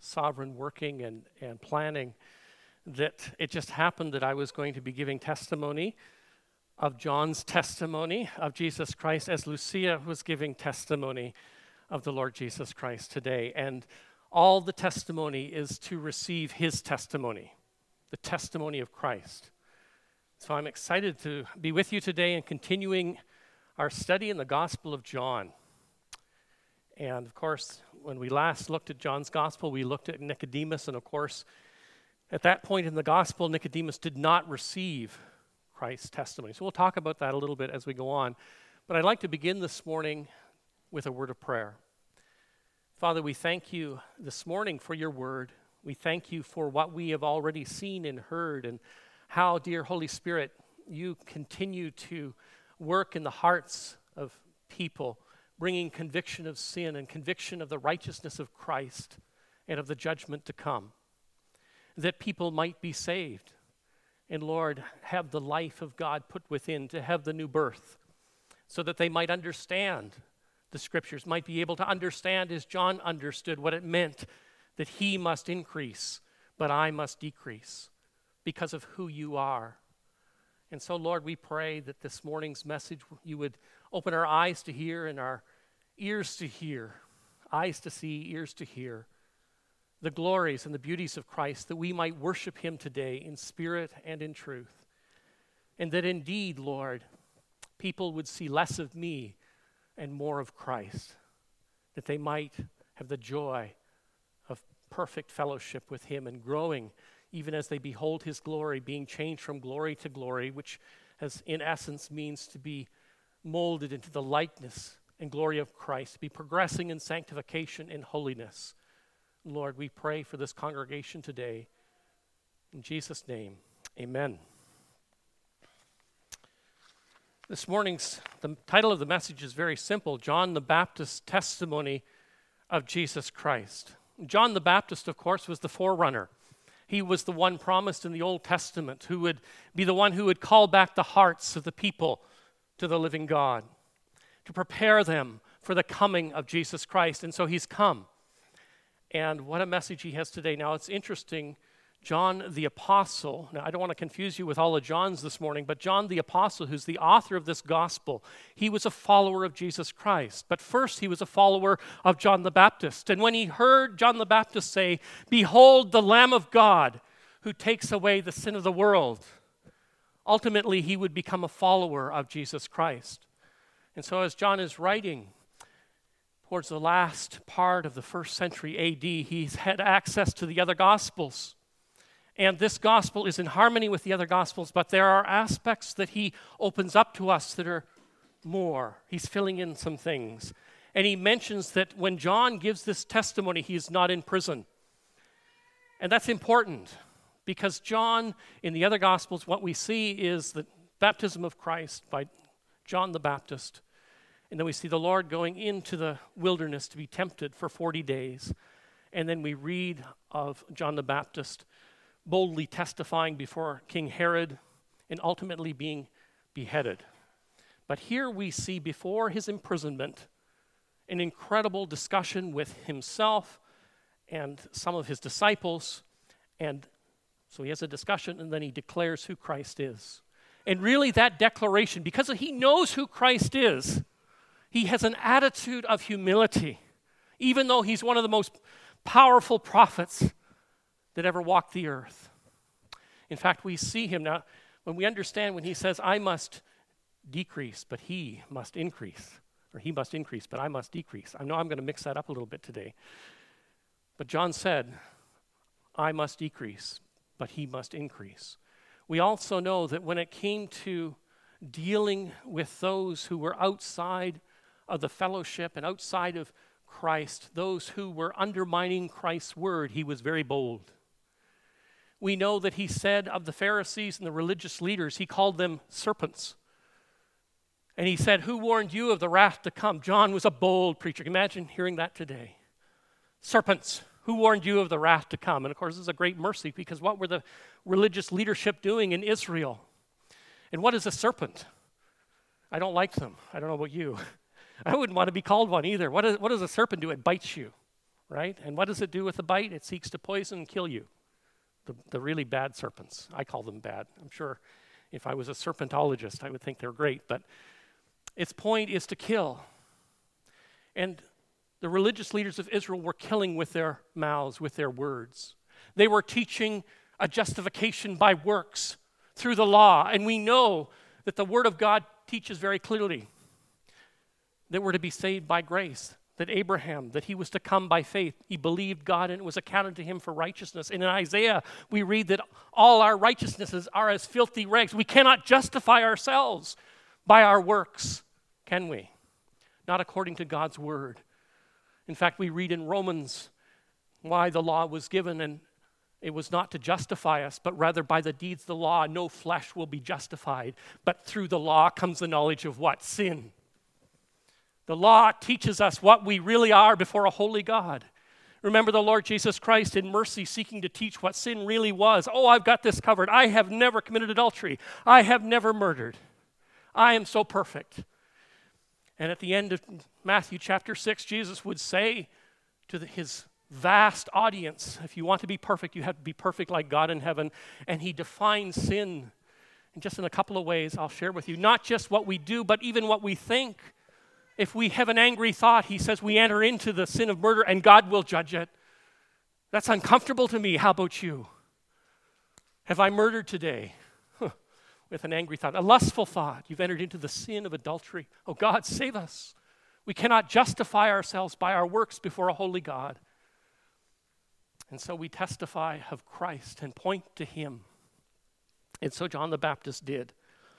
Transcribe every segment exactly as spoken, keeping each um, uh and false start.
sovereign working and, and planning that it just happened that I was going to be giving testimony of John's testimony of Jesus Christ as Lucia was giving testimony of the Lord Jesus Christ today. And all the testimony is to receive his testimony, the testimony of Christ. So I'm excited to be with you today and continuing our study in the Gospel of John. And of course, when we last looked at John's Gospel, we looked at Nicodemus, and of course, at that point in the Gospel, Nicodemus did not receive Christ's testimony. So we'll talk about that a little bit as we go on. But I'd like to begin this morning with a word of prayer. Father, we thank you this morning for your word. We thank you for what we have already seen and heard, and how, dear Holy Spirit, you continue to work in the hearts of people, bringing conviction of sin and conviction of the righteousness of Christ and of the judgment to come, that people might be saved. And Lord, have the life of God put within, to have the new birth, so that they might understand the Scriptures, might be able to understand as John understood what it meant that he must increase, but I must decrease because of who you are. And so, Lord, we pray that this morning's message, you would open our eyes to hear and our ears to hear, eyes to see, ears to hear, the glories and the beauties of Christ, that we might worship him today in spirit and in truth. And that indeed, Lord, people would see less of me and more of Christ, that they might have the joy of perfect fellowship with him and growing even as they behold his glory, being changed from glory to glory, which has in essence means to be molded into the likeness and glory of Christ, to be progressing in sanctification and holiness. Lord, we pray for this congregation today. In Jesus' name, amen. This morning's, the title of the message is very simple, John the Baptist's Testimony of Jesus Christ. John the Baptist, of course, was the forerunner. He was the one promised in the Old Testament who would be the one who would call back the hearts of the people to the living God, to prepare them for the coming of Jesus Christ. And so he's come. And what a message he has today. Now, it's interesting, John the Apostle, now I don't want to confuse you with all the Johns this morning, but John the Apostle, who's the author of this gospel, he was a follower of Jesus Christ. But first, he was a follower of John the Baptist. And when he heard John the Baptist say, "Behold the Lamb of God who takes away the sin of the world," ultimately he would become a follower of Jesus Christ. And so as John is writing, towards the last part of the first century A D, he's had access to the other Gospels. And this Gospel is in harmony with the other Gospels, but there are aspects that he opens up to us that are more. He's filling in some things. And he mentions that when John gives this testimony, he is not in prison. And that's important, because John, in the other Gospels, what we see is the baptism of Christ by John the Baptist. And then we see the Lord going into the wilderness to be tempted for forty days. And then we read of John the Baptist boldly testifying before King Herod and ultimately being beheaded. But here we see before his imprisonment an incredible discussion with himself and some of his disciples. And so he has a discussion, and then he declares who Christ is. And really that declaration, because he knows who Christ is, he has an attitude of humility, even though he's one of the most powerful prophets that ever walked the earth. In fact, we see him now, when we understand when he says, I must decrease, but he must increase, or he must increase, but I must decrease. I know I'm going to mix that up a little bit today. But John said, I must decrease, but he must increase. We also know that when it came to dealing with those who were outside of the fellowship and outside of Christ, those who were undermining Christ's word, he was very bold. We know that he said of the Pharisees and the religious leaders, he called them serpents. And he said, who warned you of the wrath to come? John was a bold preacher. Imagine hearing that today. Serpents, who warned you of the wrath to come? And of course, this is a great mercy, because what were the religious leadership doing in Israel? And what is a serpent? I don't like them. I don't know about you. I wouldn't want to be called one either. What, is, what does a serpent do? It bites you, right? And what does it do with the bite? It seeks to poison and kill you. The, the really bad serpents. I call them bad. I'm sure if I was a serpentologist, I would think they're great. But its point is to kill. And the religious leaders of Israel were killing with their mouths, with their words. They were teaching a justification by works through the law. And we know that the Word of God teaches very clearly that we're to be saved by grace. That Abraham, that he was to come by faith. He believed God and it was accounted to him for righteousness. And in Isaiah, we read that all our righteousnesses are as filthy rags. We cannot justify ourselves by our works, can we? Not according to God's word. In fact, we read in Romans why the law was given, and it was not to justify us, but rather by the deeds of the law, no flesh will be justified. But through the law comes the knowledge of what? Sin. The law teaches us what we really are before a holy God. Remember the Lord Jesus Christ in mercy seeking to teach what sin really was. Oh, I've got this covered. I have never committed adultery. I have never murdered. I am so perfect. And at the end of Matthew chapter six, Jesus would say to the, his vast audience, if you want to be perfect, you have to be perfect like God in heaven. And he defines sin in just in a couple of ways I'll share with you. Not just what we do, but even what we think. If we have an angry thought, he says we enter into the sin of murder and God will judge it. That's uncomfortable to me. How about you? Have I murdered today? Huh. With an angry thought, a lustful thought. You've entered into the sin of adultery. Oh, God, save us. We cannot justify ourselves by our works before a holy God. And so we testify of Christ and point to him. And so John the Baptist did.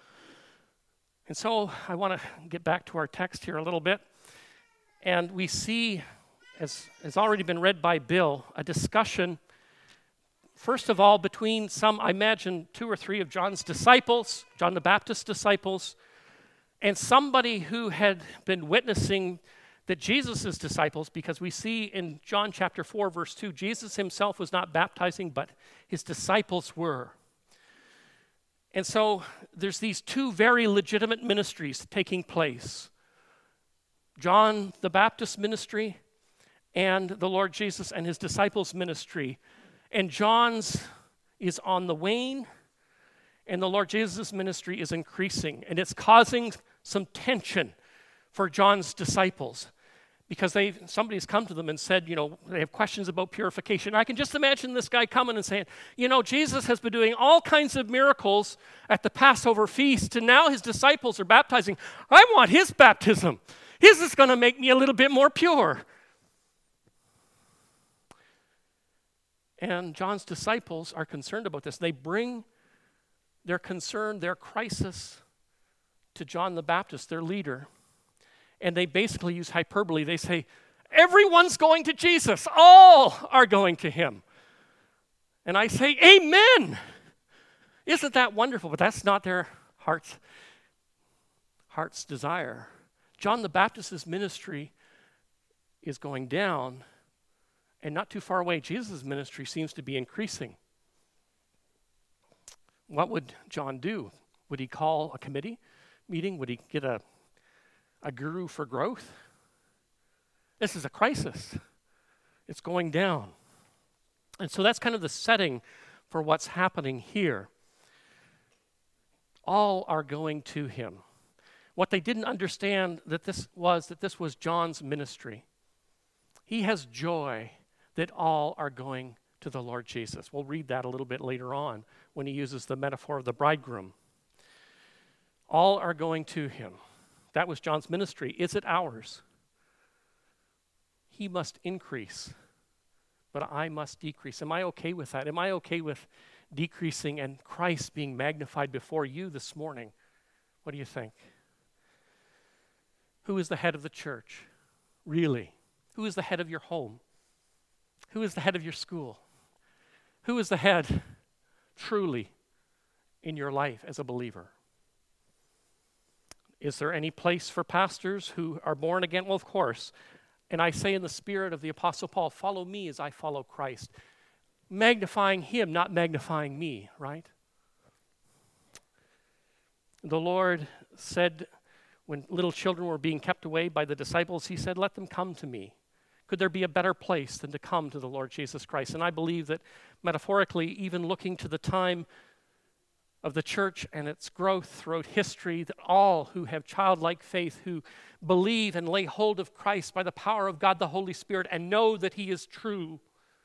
And so I want to get back to our text here a little bit. And we see, as has already been read by Bill, a discussion, first of all, between some, I imagine, two or three of John's disciples, John the Baptist's disciples, and somebody who had been witnessing that Jesus' disciples, because we see in John chapter four, verse two, Jesus himself was not baptizing, but his disciples were. And so there's these two very legitimate ministries taking place. John the Baptist ministry and the Lord Jesus and his disciples' ministry. And John's is on the wane, and the Lord Jesus' ministry is increasing. And it's causing some tension for John's disciples. Because they somebody's come to them and said, you know, they have questions about purification. I can just imagine this guy coming and saying, you know, Jesus has been doing all kinds of miracles at the Passover feast, and now his disciples are baptizing. I want his baptism. His is going to make me a little bit more pure. And John's disciples are concerned about this. They bring their concern, their crisis to John the Baptist, their leader. And they basically use hyperbole. They say, everyone's going to Jesus. All are going to him. And I say, amen. Isn't that wonderful? But that's not their heart's, heart's desire. John the Baptist's ministry is going down. And not too far away, Jesus' ministry seems to be increasing. What would John do? Would he call a committee meeting? Would he get a A guru for growth? This is a crisis. It's going down. And so that's kind of the setting for what's happening here. All are going to him. What they didn't understand that this was that this was John's ministry. He has joy that all are going to the Lord Jesus. We'll read that a little bit later on when he uses the metaphor of the bridegroom. All are going to him. That was John's ministry. Is it ours? He must increase, but I must decrease. Am I okay with that? Am I okay with decreasing and Christ being magnified before you this morning? What do you think? Who is the head of the church? Really? Who is the head of your home? Who is the head of your school? Who is the head, truly, in your life as a believer? Is there any place for pastors who are born again? Well, of course. And I say in the spirit of the Apostle Paul, follow me as I follow Christ. Magnifying him, not magnifying me, right? The Lord said when little children were being kept away by the disciples, he said, let them come to me. Could there be a better place than to come to the Lord Jesus Christ? And I believe that metaphorically, even looking to the time of the church and its growth throughout history, that all who have childlike faith, who believe and lay hold of Christ by the power of God the Holy Spirit and know that he is true,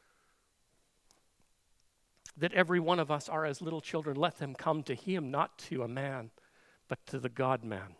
that every one of us are as little children. Let them come to him, not to a man, but to the God-man.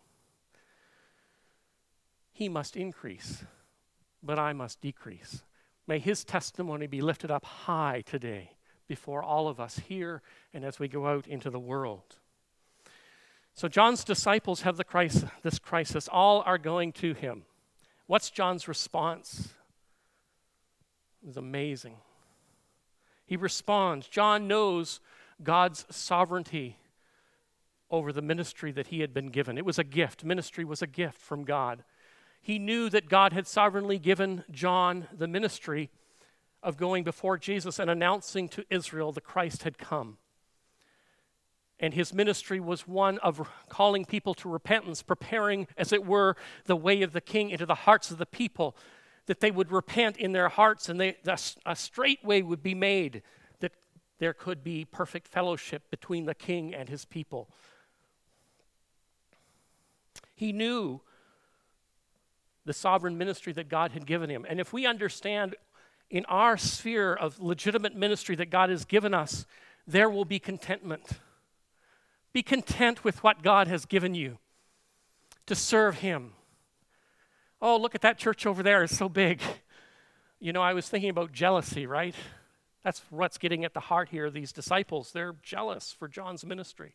He must increase, but I must decrease. May his testimony be lifted up high today before all of us here and as we go out into the world. So John's disciples have the crisis, this crisis. All are going to him. What's John's response? It was amazing. He responds. John knows God's sovereignty over the ministry that he had been given. It was a gift. Ministry was a gift from God. He knew that God had sovereignly given John the ministry of going before Jesus and announcing to Israel the Christ had come. And his ministry was one of calling people to repentance, preparing, as it were, the way of the king into the hearts of the people, that they would repent in their hearts and they, a straight way would be made, that there could be perfect fellowship between the king and his people. He knew the sovereign ministry that God had given him. And if we understand in our sphere of legitimate ministry that God has given us, there will be contentment. Be content with what God has given you to serve him. Oh, look at that church over there. It's so big. You know, I was thinking about jealousy, right? That's what's getting at the heart here. These disciples, they're jealous for John's ministry.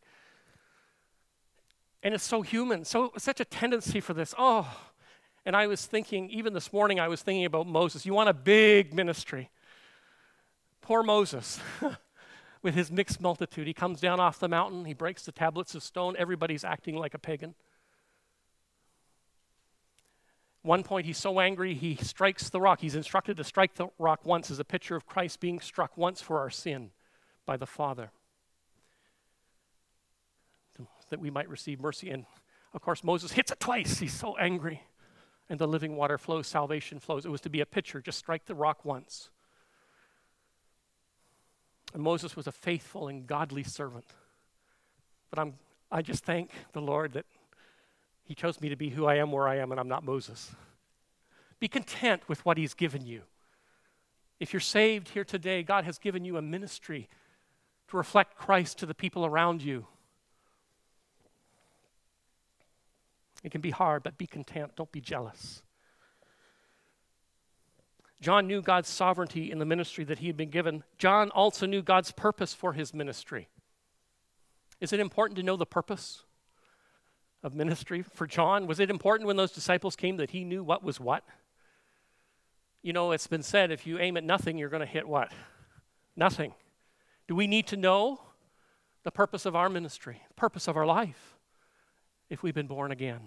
And it's so human, so such a tendency for this. Oh, and I was thinking, even this morning, I was thinking about Moses. You want a big ministry. Poor Moses, with his mixed multitude. He comes down off the mountain. He breaks the tablets of stone. Everybody's acting like a pagan. One point, he's so angry, he strikes the rock. He's instructed to strike the rock once as a picture of Christ being struck once for our sin by the Father, that we might receive mercy. And, of course, Moses hits it twice. He's so angry. And the living water flows, salvation flows. It was to be a picture, just strike the rock once. And Moses was a faithful and godly servant. But I'm, I just thank the Lord that he chose me to be who I am, where I am, and I'm not Moses. Be content with what he's given you. If you're saved here today, God has given you a ministry to reflect Christ to the people around you. It can be hard, but be content. Don't be jealous. John knew God's sovereignty in the ministry that he had been given. John also knew God's purpose for his ministry. Is it important to know the purpose of ministry for John? Was it important when those disciples came that he knew what was what? You know, it's been said, if you aim at nothing, you're going to hit what? Nothing. Do we need to know the purpose of our ministry, the purpose of our life, if we've been born again?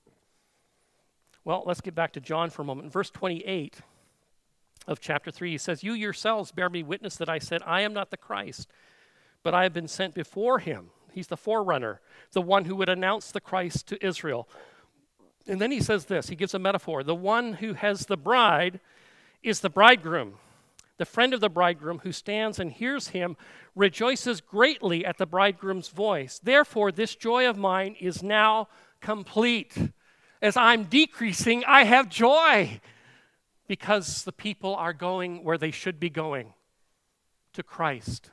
Well, let's get back to John for a moment. In verse twenty-eight of chapter three, he says, "You yourselves bear me witness that I said, I am not the Christ, but I have been sent before him." He's the forerunner, the one who would announce the Christ to Israel. And then he says this, he gives a metaphor. The one who has the bride is the bridegroom. The friend of the bridegroom who stands and hears him rejoices greatly at the bridegroom's voice. Therefore, this joy of mine is now complete. As I'm decreasing, I have joy because the people are going where they should be going, to Christ.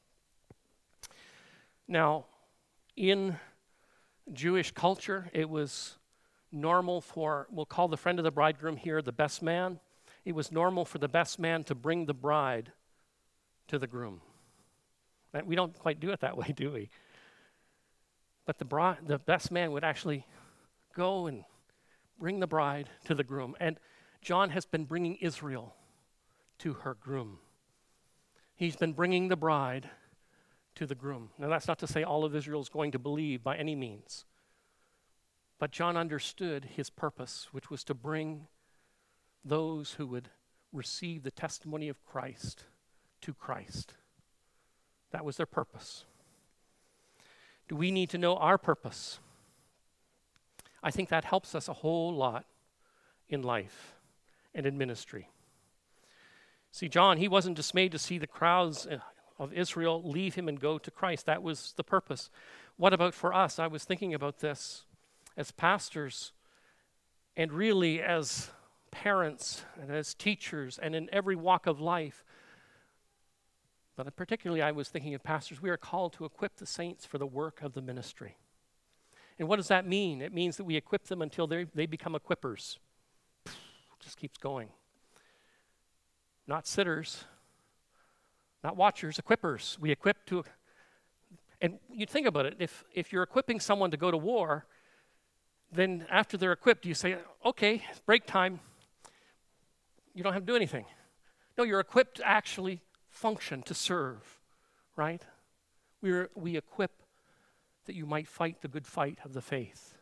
Now, in Jewish culture, it was normal for, we'll call the friend of the bridegroom here the best man. It was normal for the best man to bring the bride to the groom. And we don't quite do it that way, do we? But the bride, the best man would actually go and bring the bride to the groom. And John has been bringing Israel to her groom. He's been bringing the bride to the groom. Now, that's not to say all of Israel is going to believe by any means. But John understood his purpose, which was to bring those who would receive the testimony of Christ to Christ. That was their purpose. Do we need to know our purpose? I think that helps us a whole lot in life. and in ministry. See, John, he wasn't dismayed to see the crowds of Israel leave him and go to Christ. That was the purpose. What about for us? I was thinking about this as pastors and really as parents and as teachers and in every walk of life. But particularly I was thinking of pastors. We are called to equip the saints for the work of the ministry. And what does that mean? It means that we equip them until they they become equippers. Just keeps going. Not sitters, not watchers, equippers. We equip to, and you think about it, if, if you're equipping someone to go to war, then after they're equipped, you say, okay, it's break time. You don't have to do anything. No, you're equipped to actually function, to serve, right? We're, we equip that you might fight the good fight of the faith.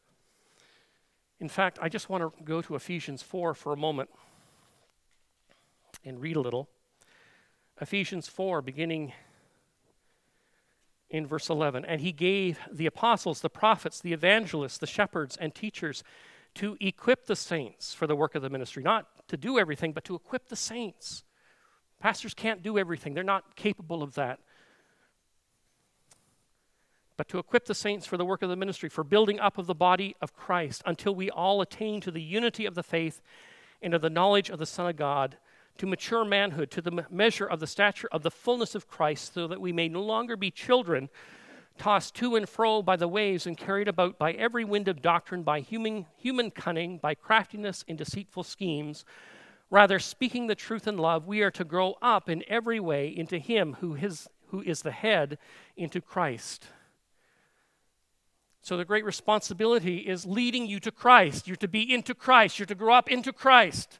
In fact, I just want to go to Ephesians four for a moment and read a little. Ephesians four, beginning in verse eleven. And he gave the apostles, the prophets, the evangelists, the shepherds, and teachers to equip the saints for the work of the ministry. Not to do everything, but to equip the saints. Pastors can't do everything. They're not capable of that. But to equip the saints for the work of the ministry, for building up of the body of Christ, until we all attain to the unity of the faith and of the knowledge of the Son of God, to mature manhood, to the measure of the stature of the fullness of Christ, so that we may no longer be children, tossed to and fro by the waves and carried about by every wind of doctrine, by human, human cunning, by craftiness in deceitful schemes. Rather, speaking the truth in love, we are to grow up in every way into him who is, who is the head, into Christ. So the great responsibility is leading you to Christ. You're to be into Christ. You're to grow up into Christ.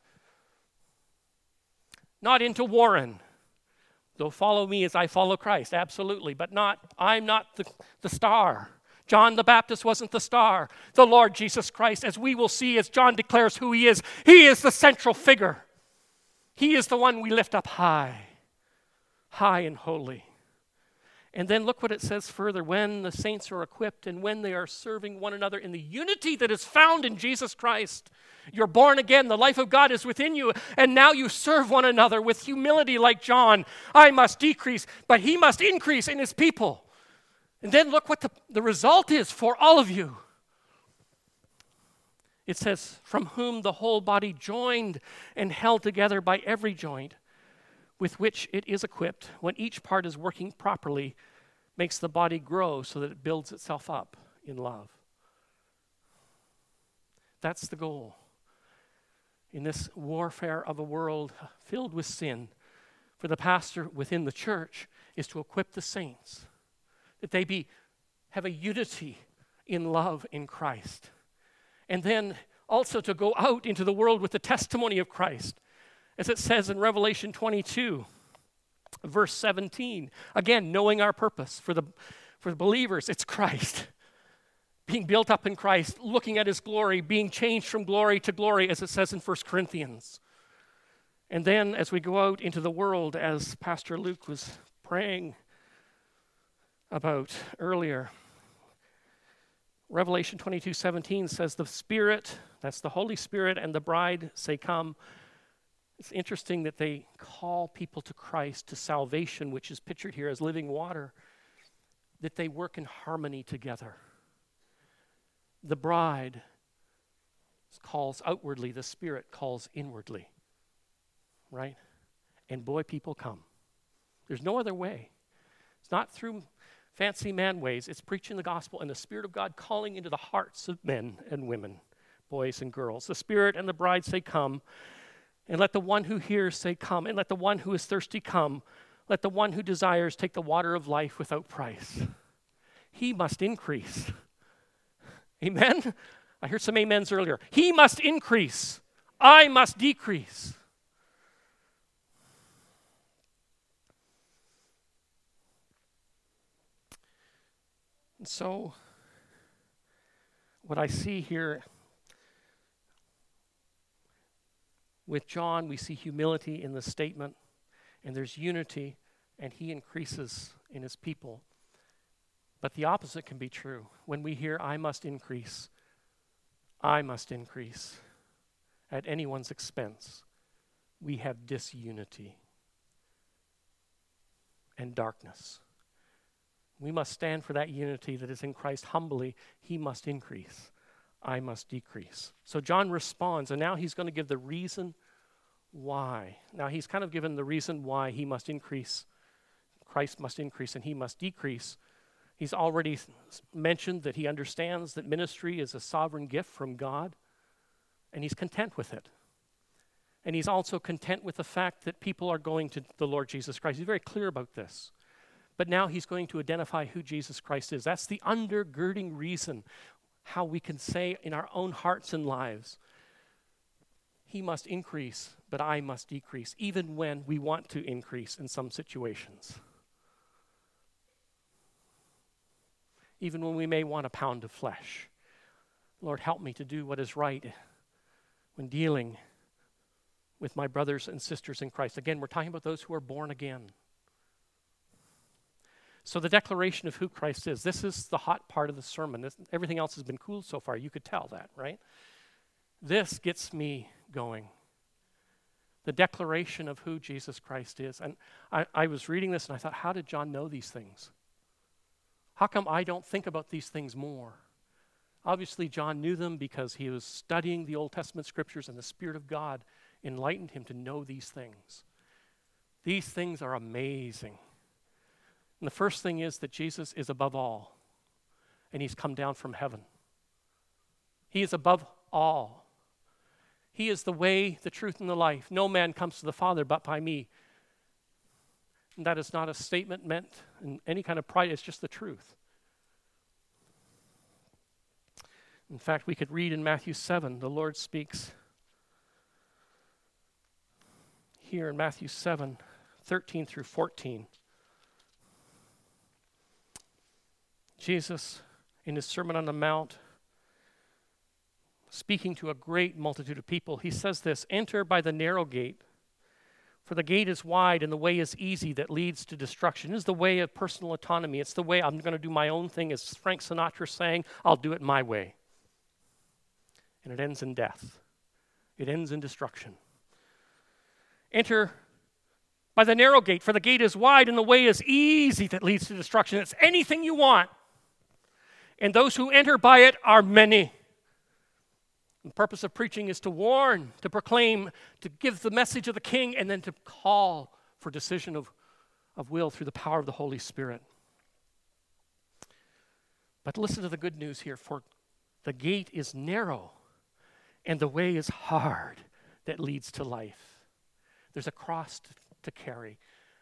Not into Warren. Though follow me as I follow Christ, absolutely. But not, I'm not the, the star. John the Baptist wasn't the star. The Lord Jesus Christ, as we will see as John declares who he is, he is the central figure. He is the one we lift up high, high and holy. And then look what it says further. When the saints are equipped and when they are serving one another in the unity that is found in Jesus Christ. You're born again. The life of God is within you. And now you serve one another with humility like John. I must decrease, but he must increase in his people. And then look what the, the result is for all of you. It says, from whom the whole body joined and held together by every joint, with which it is equipped, when each part is working properly, makes the body grow so that it builds itself up in love. That's the goal. In this warfare of a world filled with sin, for the pastor within the church is to equip the saints, that they be have a unity in love in Christ. And then also to go out into the world with the testimony of Christ. As it says in Revelation twenty-two, verse seventeen, again, knowing our purpose for the, for the believers, it's Christ. Being built up in Christ, looking at his glory, being changed from glory to glory, as it says in First Corinthians. And then as we go out into the world, as Pastor Luke was praying about earlier, Revelation twenty-two seventeen says, the Spirit, that's the Holy Spirit, and the bride say, come. It's interesting that they call people to Christ, to salvation, which is pictured here as living water, that they work in harmony together. The bride calls outwardly, the Spirit calls inwardly, right? And boy, people come. There's no other way. It's not through fancy man ways. It's preaching the gospel and the Spirit of God calling into the hearts of men and women, boys and girls. The Spirit and the bride say, come. And let the one who hears say, come. And let the one who is thirsty come. Let the one who desires take the water of life without price. He must increase. Amen? I heard some amens earlier. He must increase. I must decrease. And so, what I see here with John, we see humility in the statement, and there's unity, and he increases in his people. But the opposite can be true. When we hear, I must increase, I must increase, at anyone's expense. We have disunity and darkness. We must stand for that unity that is in Christ humbly. He must increase. I must decrease. So John responds, and now he's going to give the reason why. Now he's kind of given the reason why he must increase, Christ must increase, and he must decrease. He's already mentioned that he understands that ministry is a sovereign gift from God, and he's content with it. And he's also content with the fact that people are going to the Lord Jesus Christ. He's very clear about this. But now he's going to identify who Jesus Christ is. That's the undergirding reason how we can say in our own hearts and lives, he must increase, but I must decrease, even when we want to increase in some situations. Even when we may want a pound of flesh. Lord, help me to do what is right when dealing with my brothers and sisters in Christ. Again, we're talking about those who are born again. So the declaration of who Christ is, this is the hot part of the sermon. This, everything else has been cool so far. You could tell that, right? This gets me going. The declaration of who Jesus Christ is. And I, I was reading this and I thought, how did John know these things? How come I don't think about these things more? Obviously, John knew them because he was studying the Old Testament scriptures and the Spirit of God enlightened him to know these things. These things are amazing. And the first thing is that Jesus is above all, and he's come down from heaven. He is above all. He is the way, the truth, and the life. No man comes to the Father but by me. And that is not a statement meant in any kind of pride. It's just the truth. In fact, we could read in Matthew seven, the Lord speaks here in Matthew seven, thirteen through fourteen. Jesus, in his Sermon on the Mount, speaking to a great multitude of people, he says this, "Enter by the narrow gate, for the gate is wide and the way is easy that leads to destruction." This is the way of personal autonomy. It's the way I'm going to do my own thing. As Frank Sinatra saying, I'll do it my way. And it ends in death. It ends in destruction. Enter by the narrow gate, for the gate is wide and the way is easy that leads to destruction. It's anything you want. And those who enter by it are many. The purpose of preaching is to warn, to proclaim, to give the message of the King, and then to call for decision of, of will through the power of the Holy Spirit. But listen to the good news here, for the gate is narrow and the way is hard that leads to life. There's a cross to, to carry.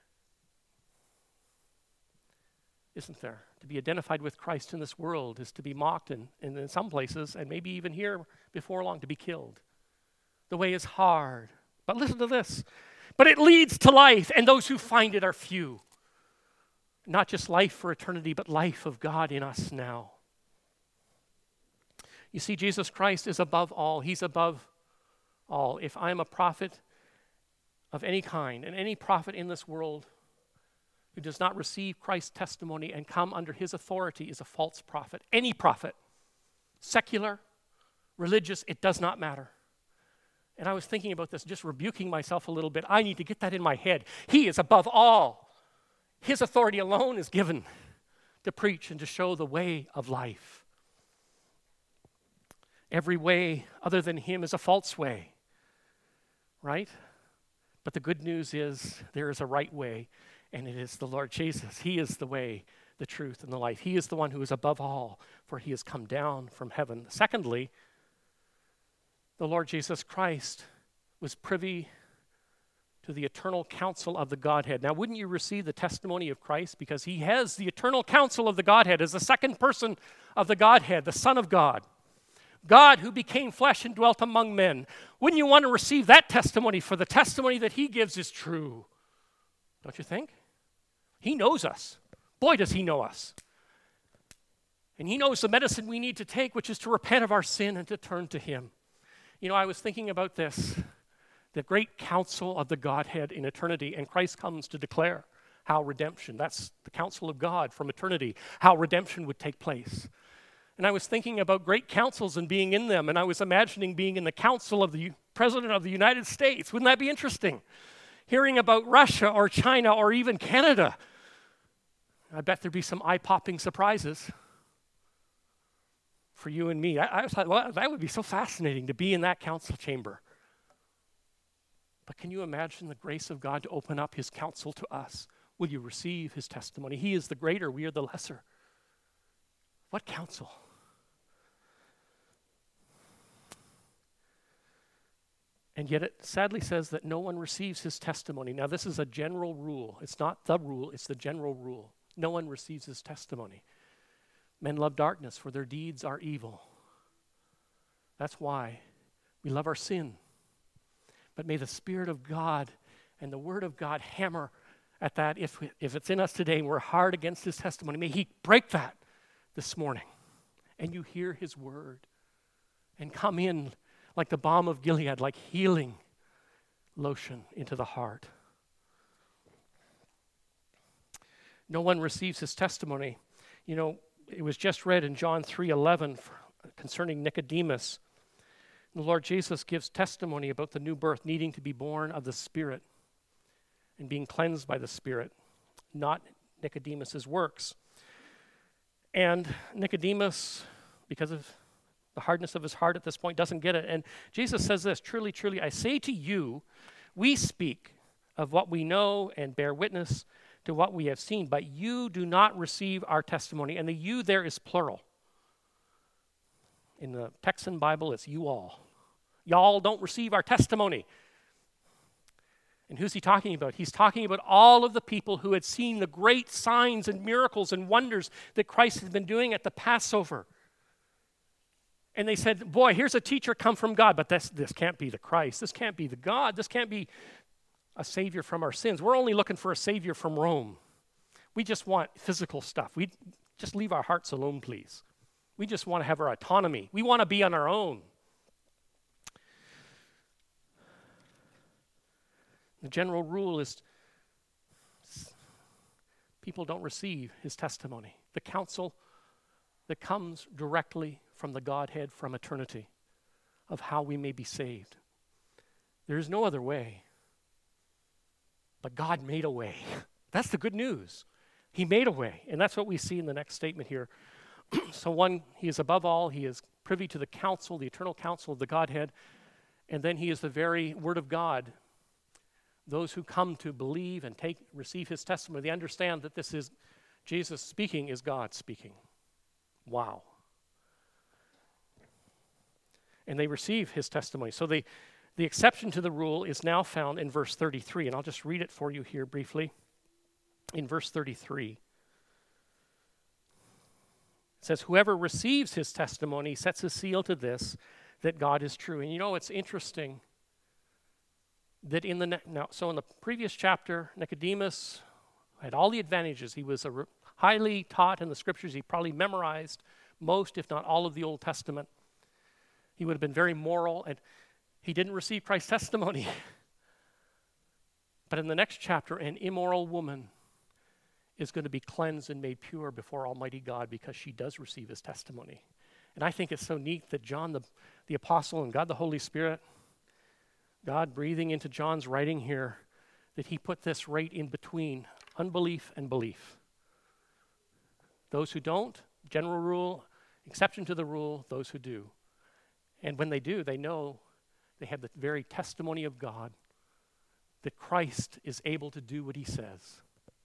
Isn't there? To be identified with Christ in this world is to be mocked and, and in some places, and maybe even here before long, to be killed. The way is hard. But listen to this. But it leads to life, and those who find it are few. Not just life for eternity, but life of God in us now. You see, Jesus Christ is above all. He's above all. If I'm a prophet of any kind, and any prophet in this world who does not receive Christ's testimony and come under his authority is a false prophet. Any prophet, secular, religious, it does not matter. And I was thinking about this, just rebuking myself a little bit. I need to get that in my head. He is above all. His authority alone is given to preach and to show the way of life. Every way other than him is a false way, right? But the good news is there is a right way, and it is the Lord Jesus. He is the way, the truth, and the life. He is the one who is above all, for he has come down from heaven. Secondly, the Lord Jesus Christ was privy to the eternal counsel of the Godhead. Now, wouldn't you receive the testimony of Christ? Because he has the eternal counsel of the Godhead as the second person of the Godhead, the Son of God. God who became flesh and dwelt among men. Wouldn't you want to receive that testimony? For the testimony that he gives is true. Don't you think? He knows us. Boy, does he know us. And he knows the medicine we need to take, which is to repent of our sin and to turn to him. You know, I was thinking about this, the great counsel of the Godhead in eternity, and Christ comes to declare how redemption, that's the counsel of God from eternity, how redemption would take place. And I was thinking about great councils and being in them, and I was imagining being in the council of the President of the United States. Wouldn't that be interesting? Hearing about Russia or China or even Canada. I bet there'd be some eye-popping surprises for you and me. I, I thought, well, that would be so fascinating to be in that council chamber. But can you imagine the grace of God to open up his counsel to us? Will you receive his testimony? He is the greater, we are the lesser. What counsel? And yet it sadly says that no one receives his testimony. Now this is a general rule. It's not the rule, it's the general rule. No one receives his testimony. Men love darkness, for their deeds are evil. That's why we love our sin. But may the Spirit of God and the Word of God hammer at that. If, if it's in us today and we're hard against his testimony, may he break that this morning. And you hear his word and come in like the balm of Gilead, like healing lotion into the heart. No one receives his testimony. You know, it was just read in John three eleven concerning Nicodemus. The Lord Jesus gives testimony about the new birth needing to be born of the Spirit and being cleansed by the Spirit, not Nicodemus's works. And Nicodemus, because of the hardness of his heart at this point, doesn't get it. And Jesus says this, truly, truly, I say to you, we speak of what we know and bear witness to what we have seen, but you do not receive our testimony. And the you there is plural. In the Texan Bible, it's you all. Y'all don't receive our testimony. And who's he talking about? He's talking about all of the people who had seen the great signs and miracles and wonders that Christ had been doing at the Passover. And they said, boy, here's a teacher come from God, but this, this can't be the Christ. This can't be the God. This can't be a Savior from our sins. We're only looking for a Savior from Rome. We just want physical stuff. We just leave our hearts alone, please. We just want to have our autonomy. We want to be on our own. The general rule is people don't receive his testimony. The counsel that comes directly from the Godhead from eternity of how we may be saved. There is no other way. But God made a way. That's the good news. He made a way. And that's what we see in the next statement here. So one, he is above all. He is privy to the counsel, the eternal counsel of the Godhead. And then he is the very Word of God. Those who come to believe and take receive his testimony, they understand that this is Jesus speaking is God speaking. Wow. And they receive his testimony. So the, the exception to the rule is now found in verse thirty-three. And I'll just read it for you here briefly. In verse thirty-three, it says, whoever receives his testimony sets a seal to this, that God is true. And you know, it's interesting that in the, ne- now, so in the previous chapter, Nicodemus had all the advantages. He was a re- highly taught in the scriptures. He probably memorized most, if not all, of the Old Testament. He would have been very moral, and he didn't receive Christ's testimony. But in the next chapter, an immoral woman is going to be cleansed and made pure before Almighty God because she does receive his testimony. And I think it's so neat that John the, the Apostle and God the Holy Spirit, God breathing into John's writing here, that he put this right in between unbelief and belief. Those who don't, general rule, exception to the rule, those who do. And when they do, they know they have the very testimony of God that Christ is able to do what he says.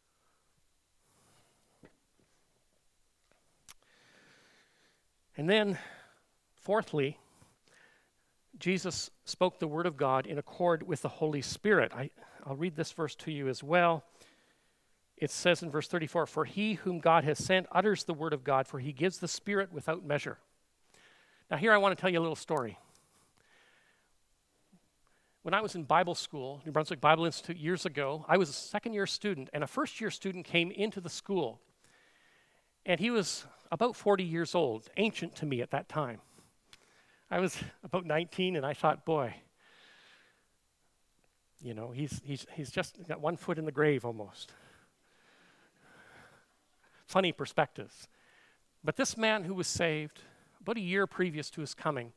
And then, fourthly, Jesus spoke the word of God in accord with the Holy Spirit. I, I'll read this verse to you as well. It says in verse thirty-four, for he whom God has sent utters the word of God, for he gives the Spirit without measure. Now here I want to tell you a little story. When I was in Bible school, New Brunswick Bible Institute years ago, I was a second-year student, and a first-year student came into the school. And he was about forty years old, ancient to me at that time. I was about nineteen, and I thought, boy, you know, he's he's he's just got one foot in the grave almost. Funny perspectives. But this man who was saved about a year previous to his coming,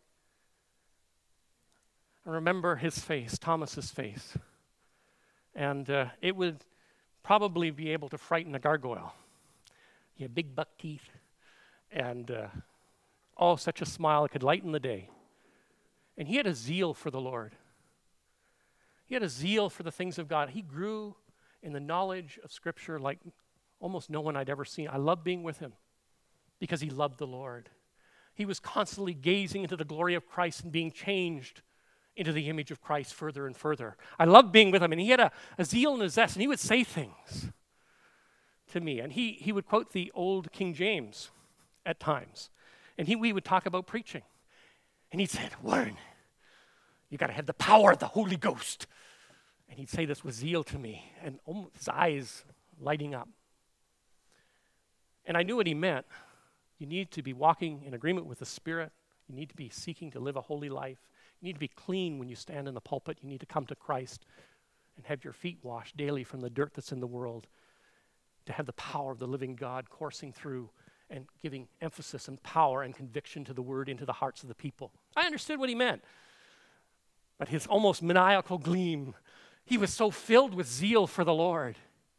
I remember his face, Thomas's face. And uh, it would probably be able to frighten a gargoyle. He had big buck teeth and uh, oh, such a smile, it could lighten the day. And he had a zeal for the Lord. He had a zeal for the things of God. He grew in the knowledge of Scripture like almost no one I'd ever seen. I loved being with him because he loved the Lord. He was constantly gazing into the glory of Christ and being changed into the image of Christ further and further. I loved being with him, and he had a, a zeal and a zest, and he would say things to me. And he, he would quote the old King James at times. And he, we would talk about preaching. And he said, Warren, you got to have the power of the Holy Ghost. And he'd say this with zeal to me, and almost his eyes lighting up. And I knew what he meant. You need to be walking in agreement with the Spirit. You need to be seeking to live a holy life. You need to be clean when you stand in the pulpit. You need to come to Christ and have your feet washed daily from the dirt that's in the world, to have the power of the living God coursing through and giving emphasis and power and conviction to the word into the hearts of the people. I understood what he meant. But his almost maniacal gleam, he was so filled with zeal for the Lord.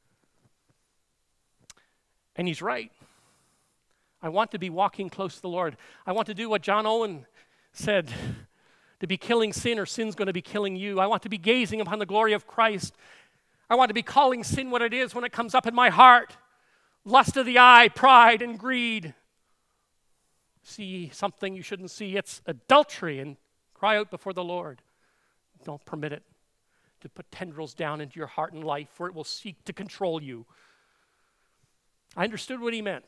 And he's right. I want to be walking close to the Lord. I want to do what John Owen said, to be killing sin, or sin's going to be killing you. I want to be gazing upon the glory of Christ. I want to be calling sin what it is when it comes up in my heart. Lust of the eye, pride, and greed. See something you shouldn't see. It's adultery, and cry out before the Lord. Don't permit it to put tendrils down into your heart and life, for it will seek to control you. I understood what he meant.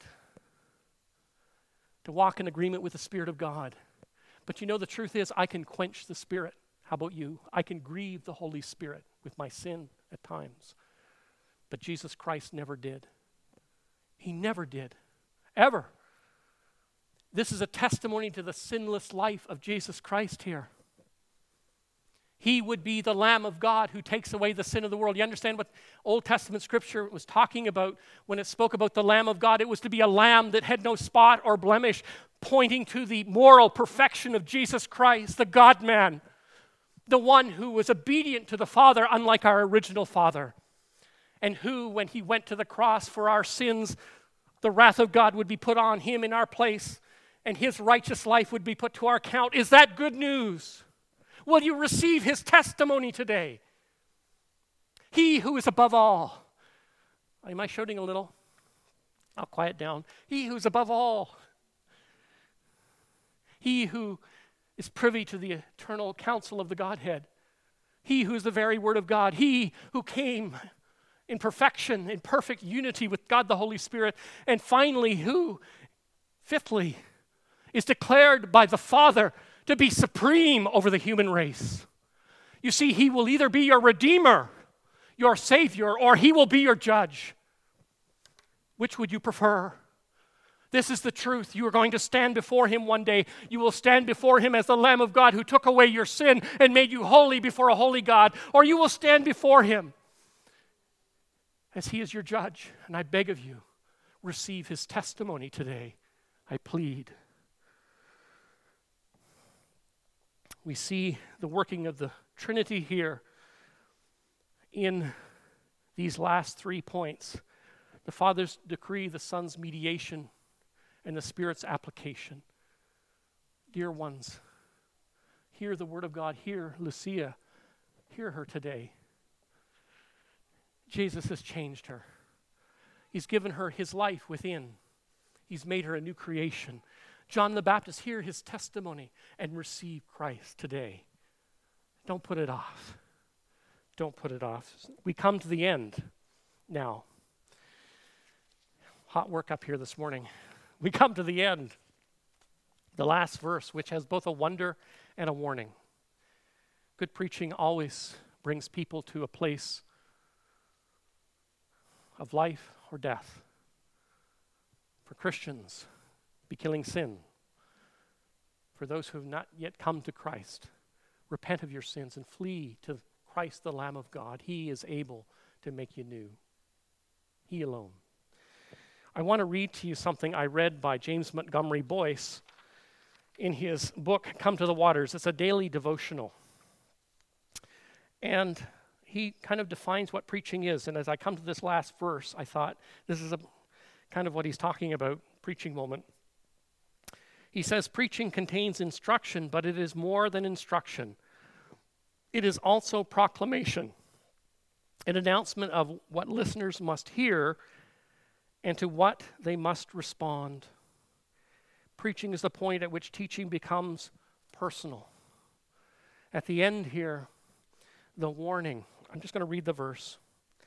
To walk in agreement with the Spirit of God. But you know, the truth is, I can quench the Spirit. How about you? I can grieve the Holy Spirit with my sin at times. But Jesus Christ never did. He never did. Ever. This is a testimony to the sinless life of Jesus Christ here. He would be the Lamb of God who takes away the sin of the world. You understand what Old Testament Scripture was talking about when it spoke about the Lamb of God? It was to be a lamb that had no spot or blemish, pointing to the moral perfection of Jesus Christ, the God-man, the one who was obedient to the Father, unlike our original father, and who, when he went to the cross for our sins, the wrath of God would be put on him in our place, and his righteous life would be put to our account. Is that good news? Will you receive his testimony today? He who is above all. Am I shouting a little? I'll quiet down. He who is above all. He who is privy to the eternal counsel of the Godhead. He who is the very Word of God. He who came in perfection, in perfect unity with God the Holy Spirit. And finally, who, fifthly, is declared by the Father to be supreme over the human race. You see, he will either be your Redeemer, your Savior, or he will be your judge. Which would you prefer? This is the truth. You are going to stand before him one day. You will stand before him as the Lamb of God who took away your sin and made you holy before a holy God. Or you will stand before him as he is your judge. And I beg of you, receive his testimony today. I plead. We see the working of the Trinity here in these last three points. The Father's decree, the Son's mediation, and the Spirit's application. Dear ones, hear the word of God. Hear Lucia. Hear her today. Jesus has changed her. He's given her his life within. He's made her a new creation. John the Baptist, hear his testimony and receive Christ today. Don't put it off. Don't put it off. We come to the end now. Hot work up here this morning. We come to the end. The last verse, which has both a wonder and a warning. Good preaching always brings people to a place of life or death. For Christians, be killing sin. For those who have not yet come to Christ, repent of your sins and flee to Christ, the Lamb of God. He is able to make you new. He alone. I want to read to you something I read by James Montgomery Boyce in his book, Come to the Waters. It's a daily devotional. And he kind of defines what preaching is. And as I come to this last verse, I thought this is a kind of what he's talking about, preaching moment. He says, preaching contains instruction, but it is more than instruction. It is also proclamation, an announcement of what listeners must hear and to what they must respond. Preaching is the point at which teaching becomes personal. At the end here, the warning. I'm just going to read the verse.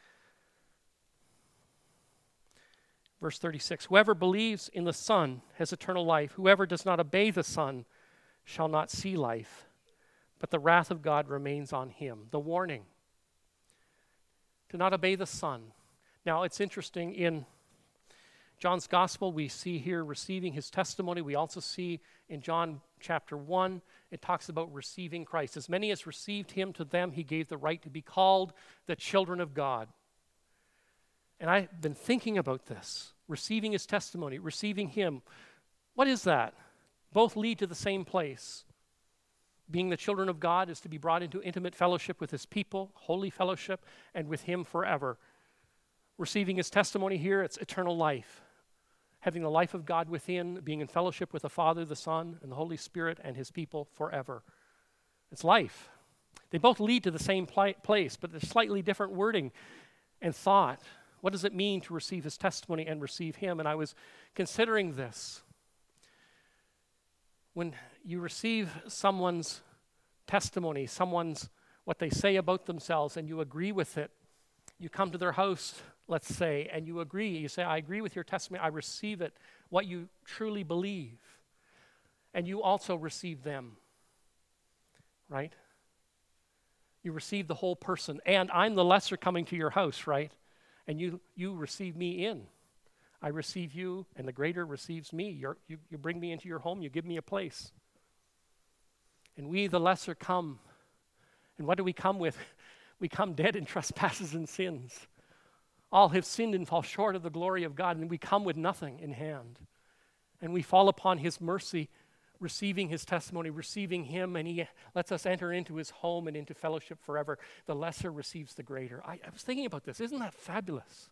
Verse thirty-six, whoever believes in the Son has eternal life. Whoever does not obey the Son shall not see life, but the wrath of God remains on him. The warning. To not obey the Son. Now, it's interesting, in John's Gospel, we see here receiving his testimony. We also see in John chapter one, it talks about receiving Christ. As many as received him, to them he gave the right to be called the children of God. And I've been thinking about this, receiving his testimony, receiving him. What is that? Both lead to the same place. Being the children of God is to be brought into intimate fellowship with his people, holy fellowship, and with him forever. Receiving his testimony here, it's eternal life. Having the life of God within, being in fellowship with the Father, the Son, and the Holy Spirit, and his people forever. It's life. They both lead to the same pl- place, but there's slightly different wording and thought. What does it mean to receive his testimony and receive him? And I was considering this. When you receive someone's testimony, someone's, what they say about themselves, and you agree with it, you come to their house, let's say, and you agree. You say, I agree with your testimony. I receive it, what you truly believe. And you also receive them, right? You receive the whole person. And I'm the lesser coming to your house, right? And you you receive me in. I receive you, and the greater receives me. You're, you you bring me into your home. You give me a place. And we, the lesser, come. And what do we come with? We come dead in trespasses and sins. All have sinned and fall short of the glory of God, and we come with nothing in hand. And we fall upon his mercy, receiving his testimony, receiving him, and he lets us enter into his home and into fellowship forever. The lesser receives the greater. I, I was thinking about this. Isn't that fabulous?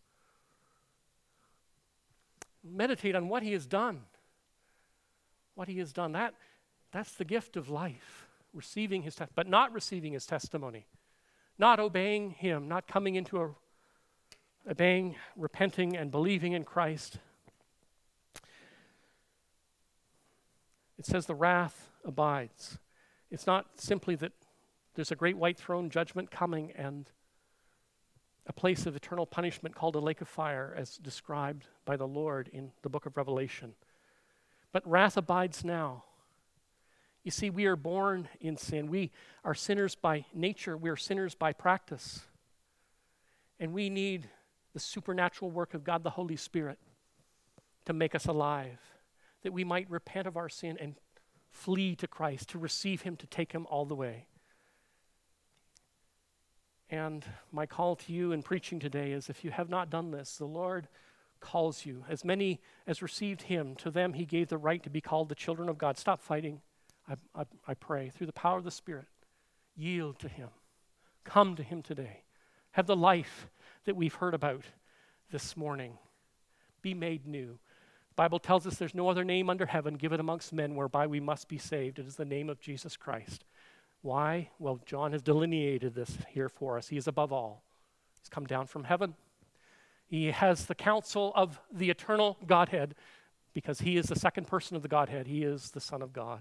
Meditate on what he has done. What he has done. That, that's the gift of life. Receiving his testimony, but not receiving his testimony. Not obeying him, not coming into a, obeying, repenting, and believing in Christ. It says the wrath abides. It's not simply that there's a great white throne judgment coming and a place of eternal punishment called a lake of fire, as described by the Lord in the book of Revelation. But wrath abides now. You see, we are born in sin. We are sinners by nature. We are sinners by practice. And we need the supernatural work of God the Holy Spirit to make us alive, that we might repent of our sin and flee to Christ, to receive him, to take him all the way. And my call to you in preaching today is, if you have not done this, the Lord calls you. As many as received him, to them he gave the right to be called the children of God. Stop fighting, I, I, I pray, through the power of the Spirit. Yield to him. Come to him today. Have the life that we've heard about this morning. Be made new. The Bible tells us there's no other name under heaven given amongst men whereby we must be saved. It is the name of Jesus Christ. Why? Well, John has delineated this here for us. He is above all. He's come down from heaven. He has the counsel of the eternal Godhead, because he is the second person of the Godhead. He is the Son of God.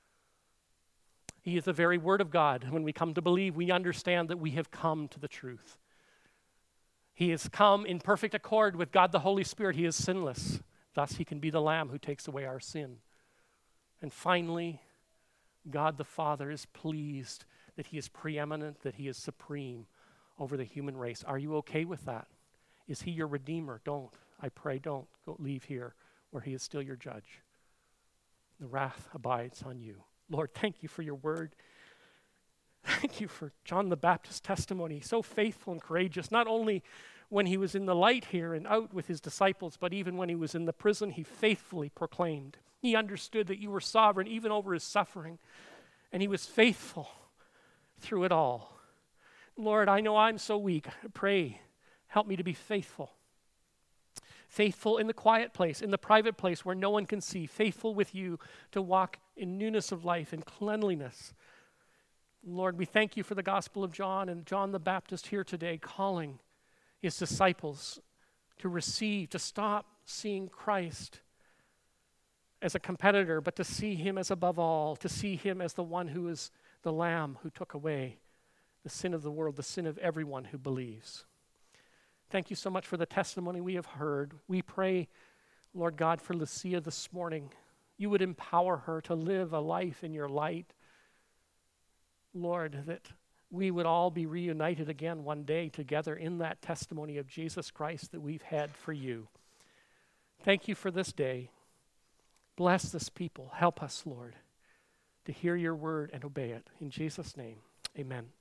He is the very Word of God. When we come to believe, we understand that we have come to the truth. He has come in perfect accord with God the Holy Spirit. He is sinless. Thus, he can be the Lamb who takes away our sin. And finally, God the Father is pleased that he is preeminent, that he is supreme over the human race. Are you okay with that? Is he your Redeemer? Don't. I pray don't go leave here where he is still your judge. The wrath abides on you. Lord, thank you for your word. Thank you for John the Baptist's testimony. So faithful and courageous. Not only when he was in the light here and out with his disciples, but even when he was in the prison, he faithfully proclaimed. He understood that you were sovereign even over his suffering, and he was faithful through it all. Lord, I know I'm so weak. Pray, help me to be faithful. Faithful in the quiet place, in the private place where no one can see. Faithful with you to walk in newness of life and cleanliness. Lord, we thank you for the Gospel of John and John the Baptist here today calling his disciples to receive, to stop seeing Christ as a competitor, but to see him as above all, to see him as the one who is the Lamb who took away the sin of the world, the sin of everyone who believes. Thank you so much for the testimony we have heard. We pray, Lord God, for Lucia this morning. You would empower her to live a life in your light. Lord, that we would all be reunited again one day together in that testimony of Jesus Christ that we've had for you. Thank you for this day. Bless this people. Help us, Lord, to hear your word and obey it. In Jesus' name, amen.